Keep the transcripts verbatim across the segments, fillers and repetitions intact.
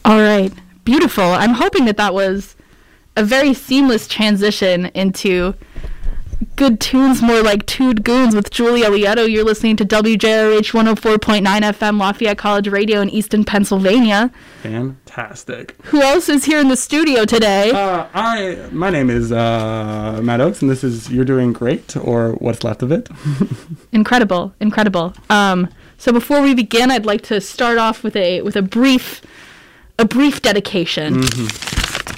All right. Beautiful. I'm hoping that that was a very seamless transition into good tunes, more like Tood Goons with Julia Lieto. You're listening to W J R H one oh four point nine F M Lafayette College Radio in Easton, Pennsylvania. Fantastic. Who else is here in the studio today? Uh, I my name is uh, Matt Oakes, and this is You're Doing Great, or What's Left of It. Incredible, incredible. Um, so before we begin, I'd like to start off with a with a brief a brief dedication. Mm-hmm.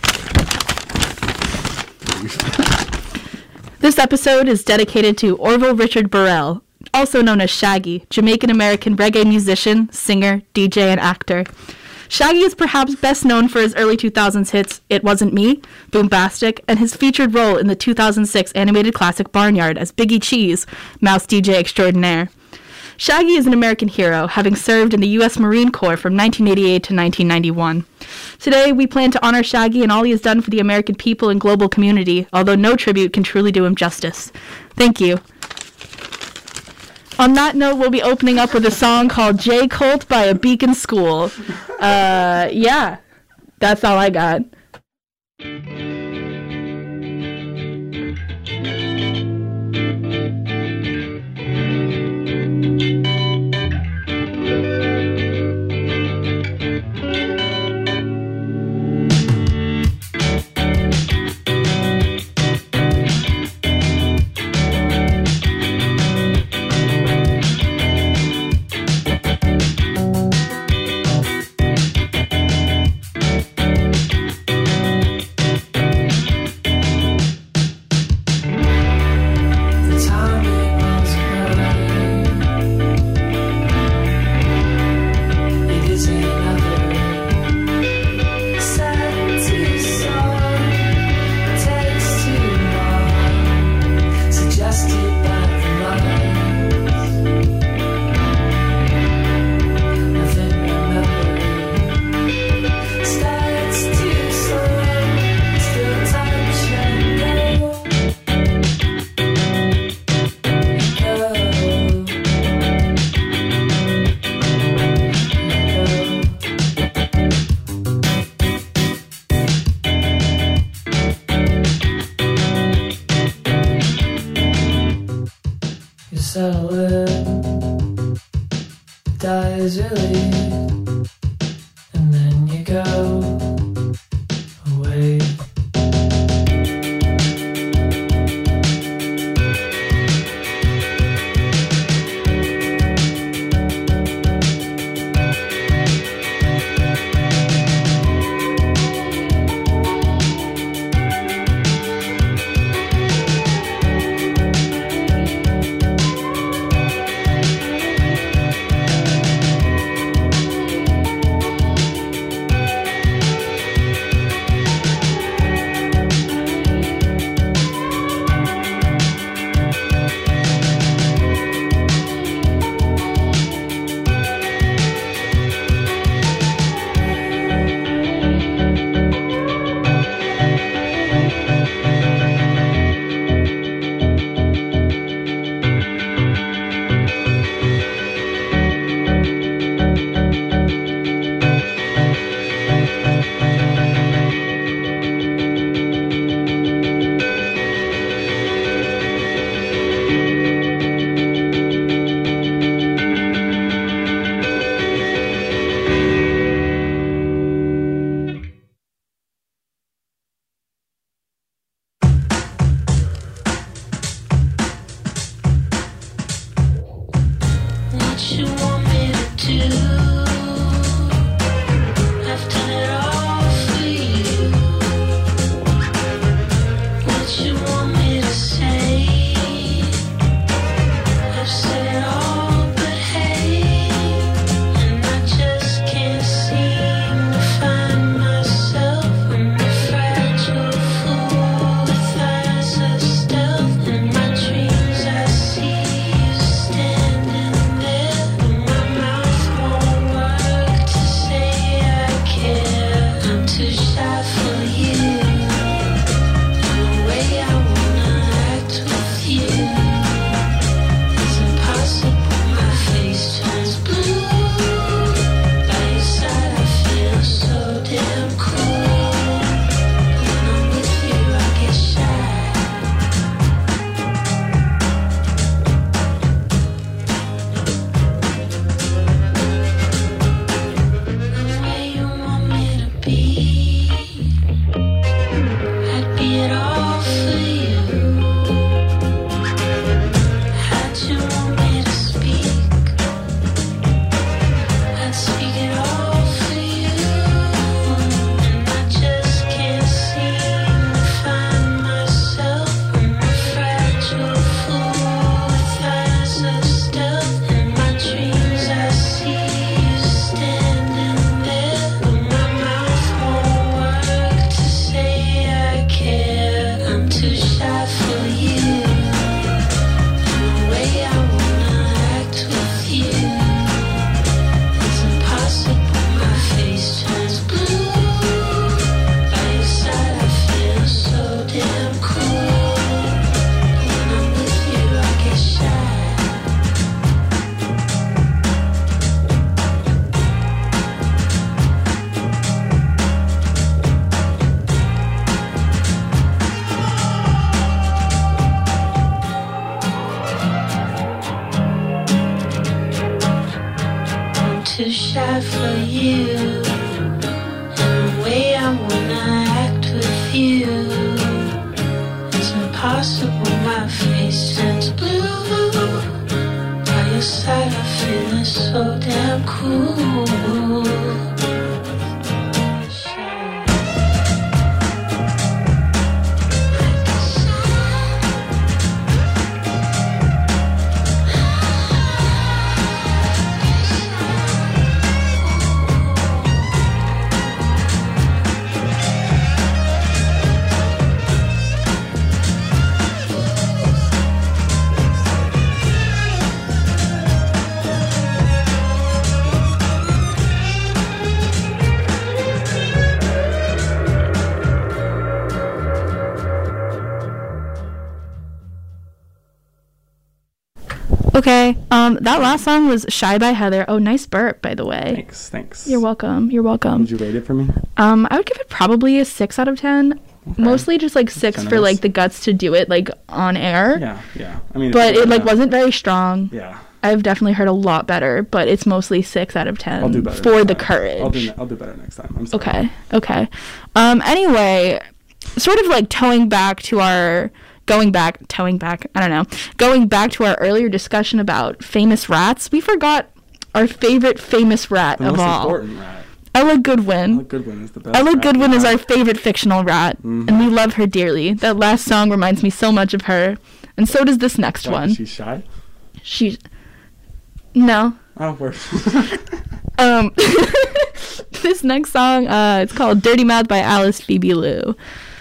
This episode is dedicated to Orville Richard Burrell, also known as Shaggy, Jamaican-American reggae musician, singer, D J, and actor. Shaggy is perhaps best known for his early two thousands hits It Wasn't Me, Boombastic, and his featured role in the two thousand six animated classic Barnyard as Biggie Cheese, Mouse D J extraordinaire. Shaggy is an American hero, having served in the U S Marine Corps from nineteen eighty-eight to nineteen ninety-one. Today, we plan to honor Shaggy and all he has done for the American people and global community, although no tribute can truly do him justice. Thank you. On that note, we'll be opening up with a song called J Colt by A Beacon School. Uh, yeah, that's all I got. too shy for you. And the way I wanna act with you, it's impossible, my face turns blue. By your side I'm feeling so damn cool. Okay, um, that last song was Shy by Heather. Oh, nice burp, by the way. Thanks, thanks. You're welcome. You're welcome. Would you rate it for me? Um, I would give it probably a six out of ten. Okay. Mostly just like six Generous. for like the guts to do it like on air. Yeah, yeah. I mean, but it like uh, wasn't very strong. Yeah. I've definitely heard a lot better, but it's mostly six out of ten. I'll do better for the time. courage. I'll do. I'll do better next time. I'm sorry. Okay. Okay. Um. Anyway, sort of like towing back to our. Going back, towing back, I don't know, going back to our earlier discussion about famous rats, we forgot our favorite famous rat The of most all. important rat. Ella Goodwin. Ella Goodwin is the best. Ella rat Goodwin we is have. our favorite fictional rat, Mm-hmm. and we love her dearly. That last song reminds me so much of her, and so does this next Why, one. She's shy? She's... No. Oh, word. Um, this next song, uh, it's called Dirty Mouth by Alice Phoebe Lou.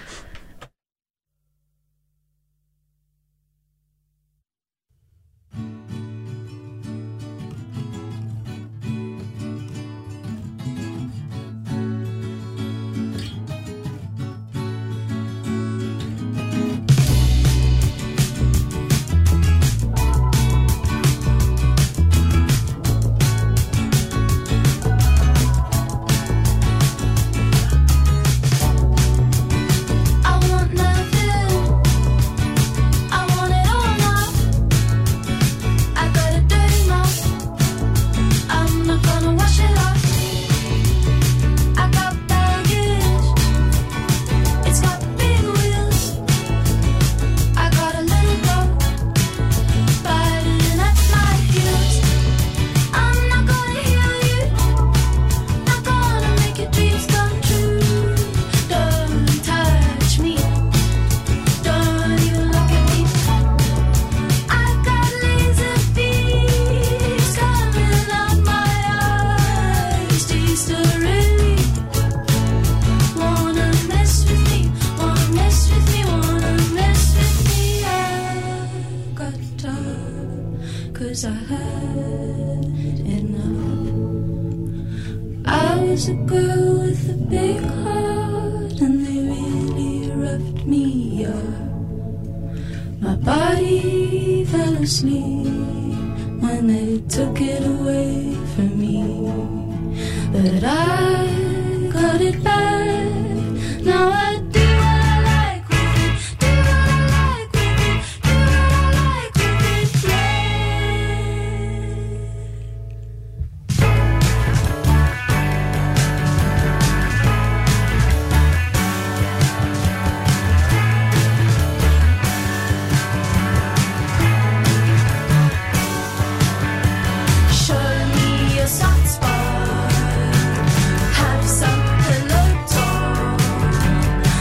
a girl with a big heart, and they really roughed me up. My body fell asleep when they took it away from me, but I got it back. Now I do what I like with it, do what I like with it, do what I like with it, yeah. Show me a soft spot, have some pillow talk.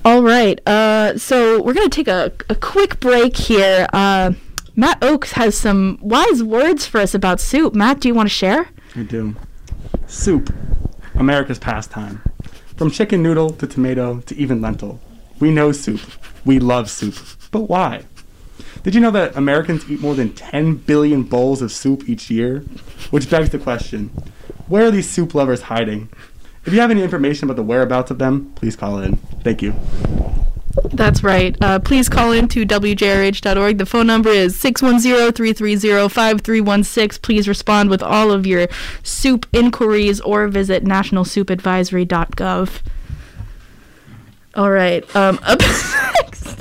All right. Uh, so we're going to take a, a quick break here. Uh, Matt Oakes has some wise words for us about soup. Matt, do you want to share? I do. Soup, America's pastime. From chicken noodle to tomato to even lentil. We know soup. We love soup. But why? Did you know that Americans eat more than ten billion bowls of soup each year? Which begs the question, where are these soup lovers hiding? If you have any information about the whereabouts of them, please call in. Thank you. That's right. Uh, please call in to W J R H dot org. The phone number is six one zero, three three zero, five three one six. Please respond with all of your soup inquiries or visit national soup advisory dot gov. All right. Um, up next.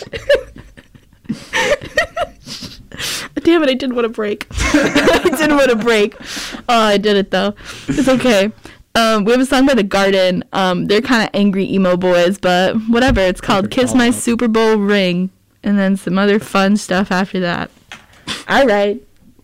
Damn it, I didn't want to break. I didn't want to break. Oh, I did it, though. It's okay. Um, we have a song by The Garden. Um, they're kind of angry emo boys, but whatever. It's called Kiss My Super Bowl Ring. And then some other fun stuff after that. All right.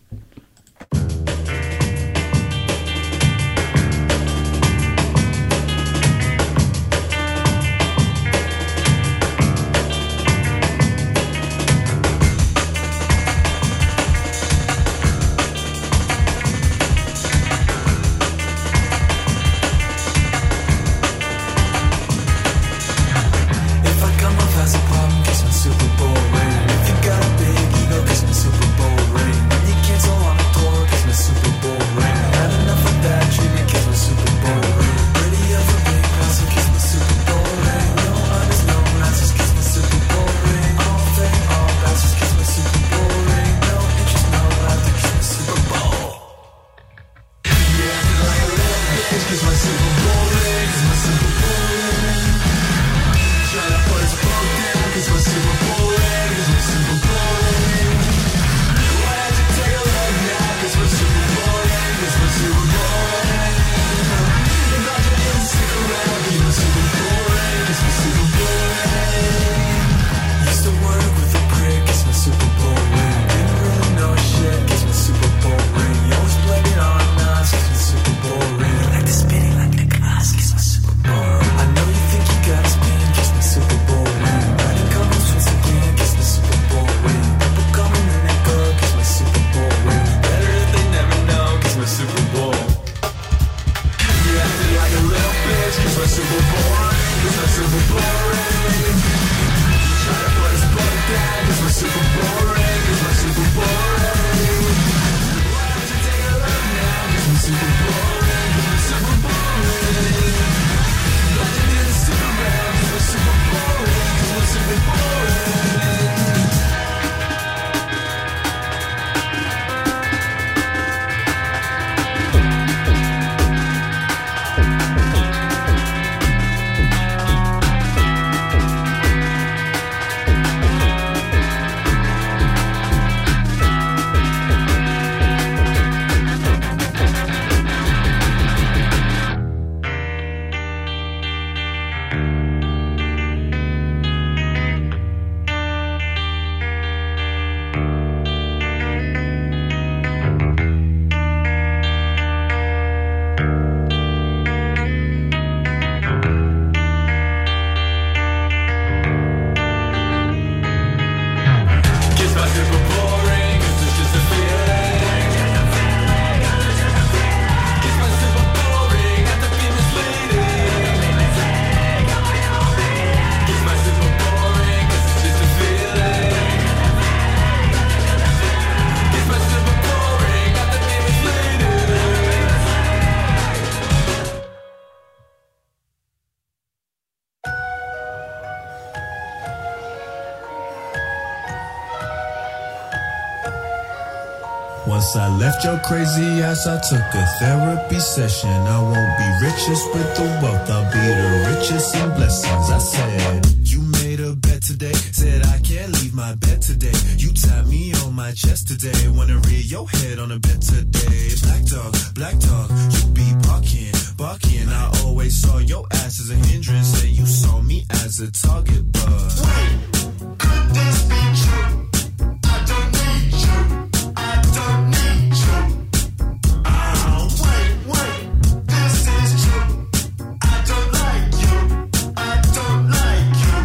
Once I left your crazy ass, I took a therapy session. I won't be richest with the wealth, I'll be the richest in blessings. I said, you made a bet today, said I can't leave my bed today. You tapped me on my chest today, wanna rear your head on a bed today. Black dog, black dog, you be barking, barking. I always saw your ass as a hindrance, and you saw me as a target, but wait, could this be true? I don't need you. I don't need you. Oh, wait, wait, this is true. I don't like you. I don't like you.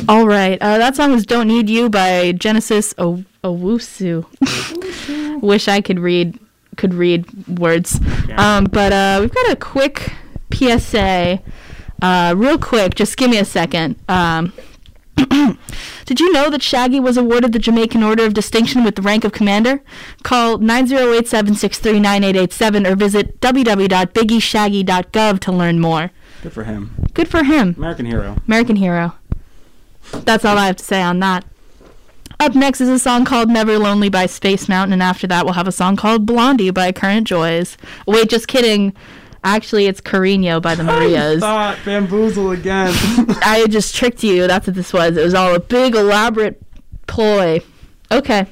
All right. Uh, that song was Don't Need You by Genesis o- Owusu. Wish I could read could read words. Yeah. Um, but uh, we've got a quick P S A. Uh, real quick, just give me a second. Um, did you know that Shaggy was awarded the Jamaican Order of Distinction with the rank of Commander? Call nine zero eight seven six three nine eight eight seven or visit w w w dot biggie shaggy dot gov to learn more. Good for him. Good for him. American hero. American hero. That's all I have to say on that. Up next is a song called Never Lonely by Space Mountain, and after that we'll have a song called Blondie by Current Joys. Wait, just kidding. Actually, it's Carino by the Marias. Thought bamboozle again. I just tricked you. That's what this was. It was all a big, elaborate ploy. Okay.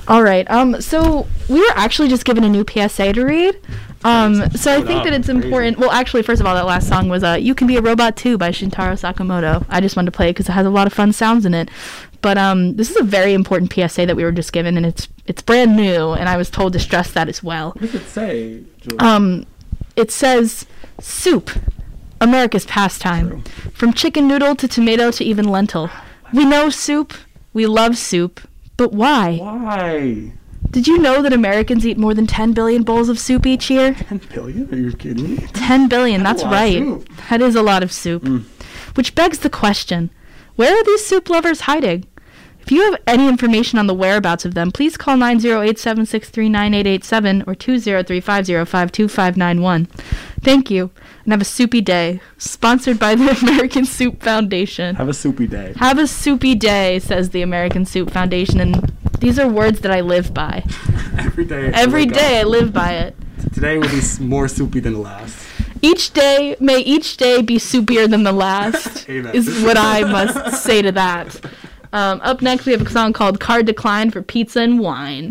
All right. Um. So we were actually just given a new P S A to read. Um. So I Hold think up, that it's crazy. important. Well, actually, first of all, that last song was uh, "You Can Be a Robot Too" by Shintaro Sakamoto. I just wanted to play it because it has a lot of fun sounds in it. But um, this is a very important P S A that we were just given, and it's it's brand new, and I was told to stress that as well. What does it say, Julie? Um, it says soup, America's pastime. True. From chicken noodle to tomato to even lentil. We know soup. We love soup. But why? Why? Did you know that Americans eat more than ten billion bowls of soup each year? ten billion? Are you kidding me? ten billion, That's that's a lot of right. soup. That is a lot of soup. Mm. Which begs the question, where are these soup lovers hiding? If you have any information on the whereabouts of them, please call nine zero eight, seven six three, nine eight eight seven or two zero three five zero five two five nine one. Thank you, and have a soupy day. Sponsored by the American Soup Foundation. Have a soupy day. Have a soupy day, says the American Soup Foundation, and these are words that I live by. Every day. I Every wake day I up. live by it. Today will be s- more soupy than the last. Each day, may each day be soupier than the last, Amen. is what I must say to that. Um, up next, we have a song called Card Decline for Pizza and Wine.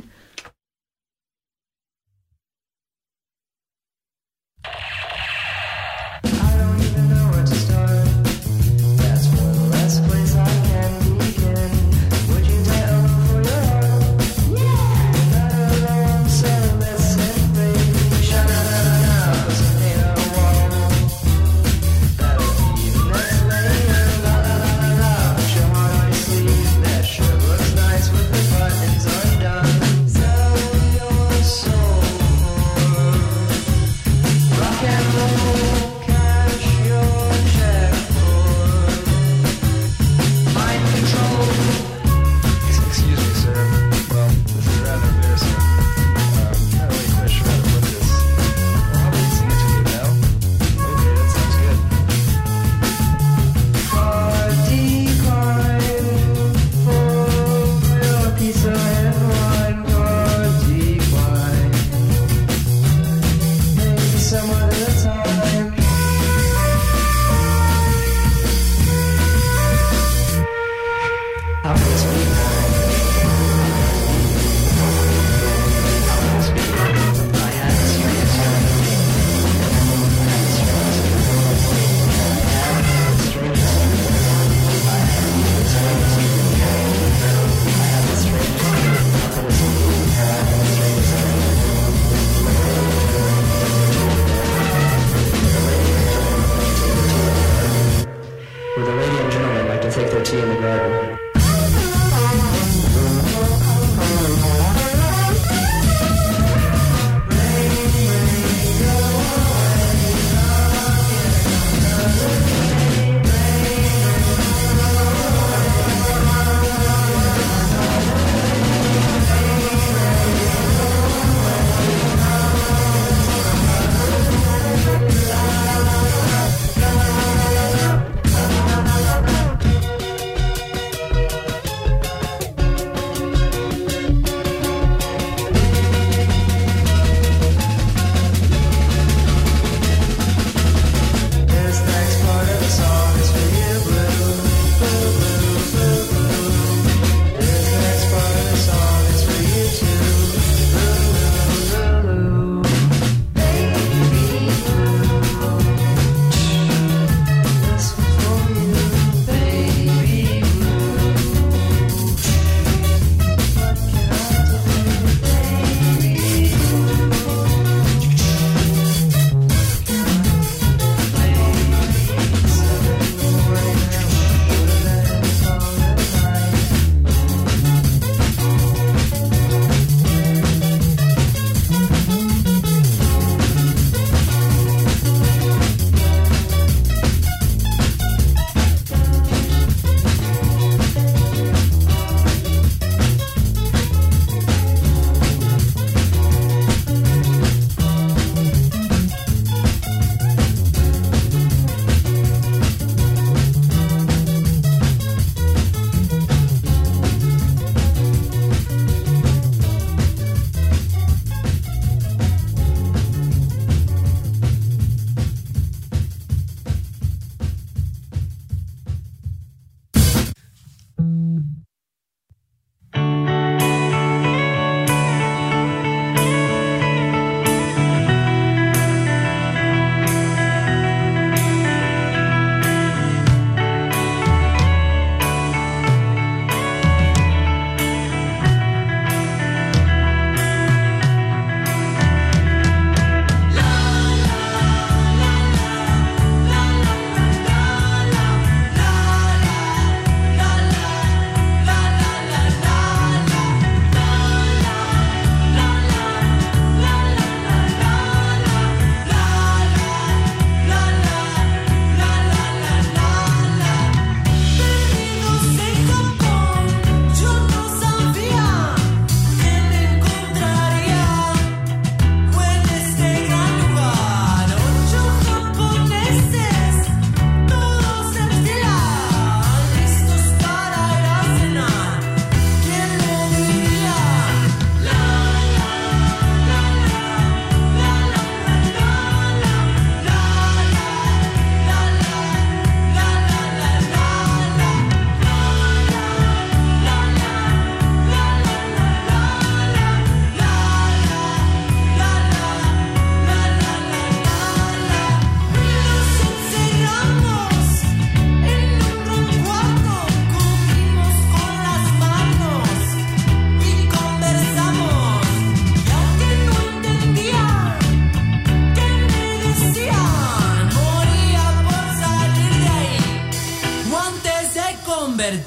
Sure looks nice with the buttons undone.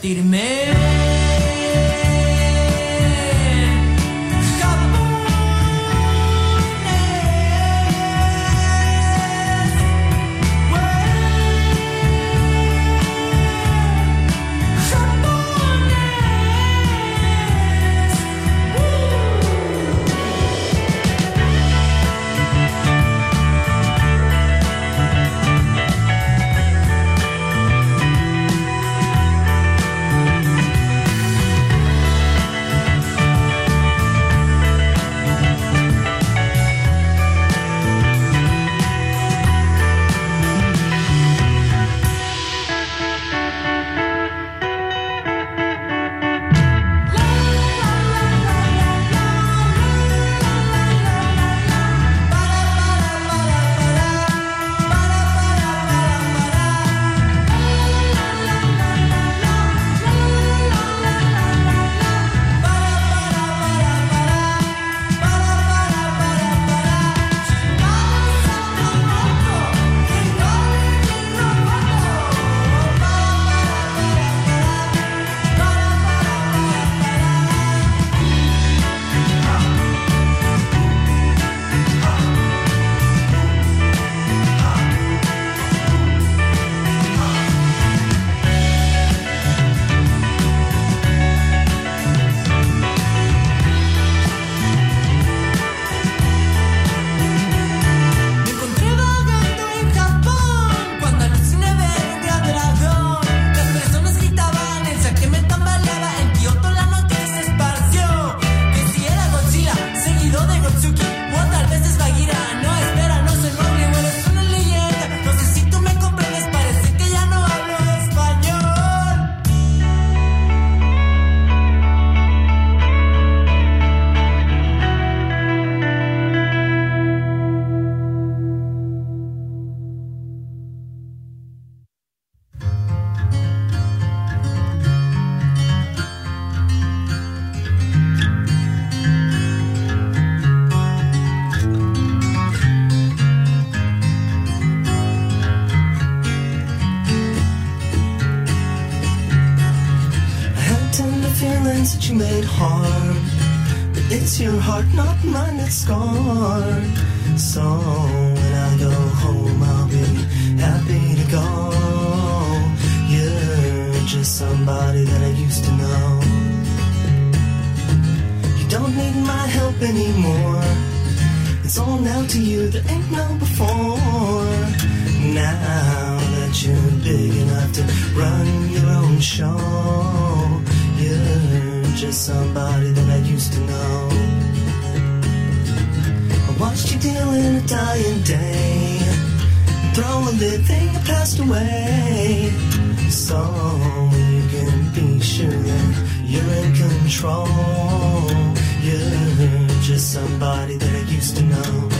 firme. feelings that you made hard, but it's your heart, not mine, that's scarred. So when I go home, I'll be happy to go. You're just somebody that I used to know. You don't need my help anymore. It's all now to you, there ain't no before. Now that you're big enough to run your own show, you're just somebody that I used to know. I watched you deal in a dying day, throw a living that passed away, so you can be sure that you're in control. You're just somebody that I used to know.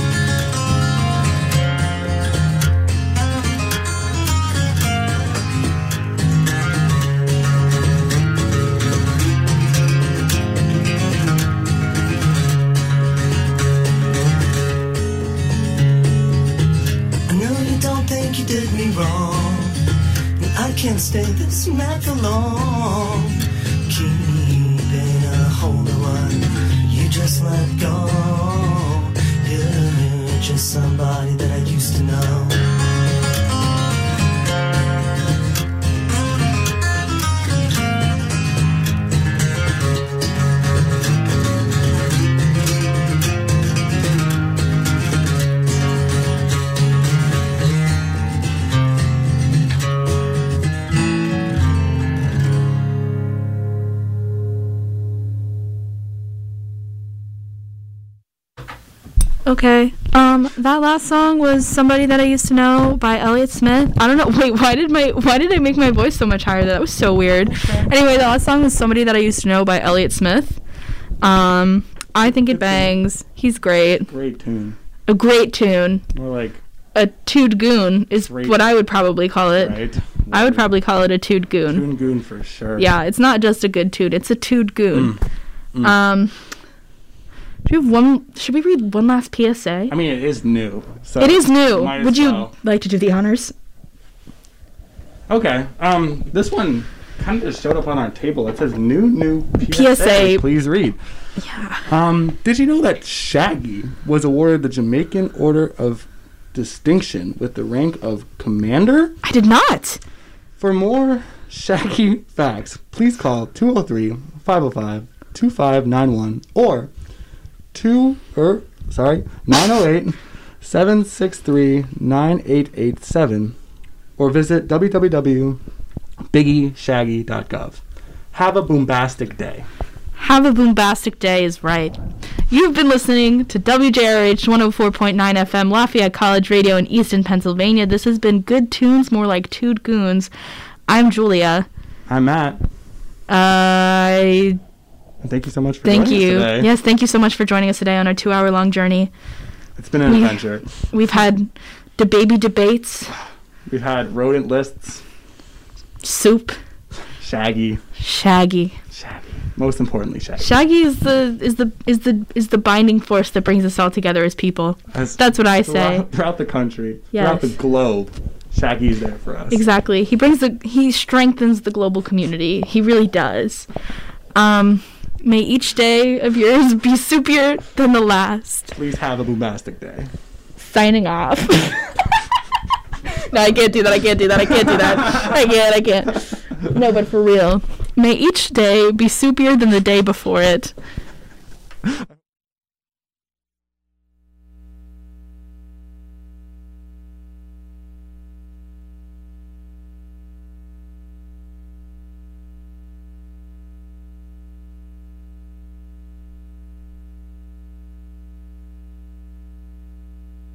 You did me wrong, and I can't stay this mad for long. Keeping a hold of what you just let go. You're just somebody that I used to know. Okay. Um, that last song was Somebody That I Used to Know by Elliott Smith. I don't know. Wait, why did my why did I make my voice so much higher? That was so weird. Okay. Anyway, the last song was Somebody That I Used to Know by Elliott Smith. Um, I think it bangs. He's great. Great tune. A great tune. More like a tood goon is great. What I would probably call it. Right. I would probably call it a tood goon. Toon goon for sure. Yeah, it's not just a good toot. It's a tood goon. Mm. Mm. Um. Do we have one? Should we read one last P S A? I mean, it is new. So it is new. Would you well. like to do the honors? Okay. Um, this one kind of just showed up on our table. It says new, new P S A. P S A. Please read. Yeah. Um, did you know that Shaggy was awarded the Jamaican Order of Distinction with the rank of Commander? I did not. For more Shaggy facts, please call two oh three, five oh five, two five nine one or two er sorry nine oh eight, seven six three, nine eight eight seven or visit w w w dot biggie shaggy dot gov. Have a boombastic day. Have a boombastic day is right. You've been listening to W J R H one oh four point nine F M Lafayette College Radio in Easton, Pennsylvania. This has been Good Tunes, More Like Tood Goons. I'm Julia. I'm Matt. I And thank you so much for thank joining you. us today. Yes, thank you so much for joining us today on our two-hour-long journey. It's been an We- adventure. We've had the baby debates, We've had rodent lists, soup, Shaggy, Shaggy. Shaggy. Most importantly, Shaggy. Shaggy is the is the is the is the binding force that brings us all together as people. As That's what I say. throughout, throughout the country, throughout the Yes. globe, Shaggy's there for us. Exactly. He brings the he strengthens the global community. He really does. Um, may each day of yours be soupier than the last. Please have a boombastic day. Signing off. No, I can't do that. I can't do that. I can't do that. I can't. I can't. No, but for real. May each day be soupier than the day before it.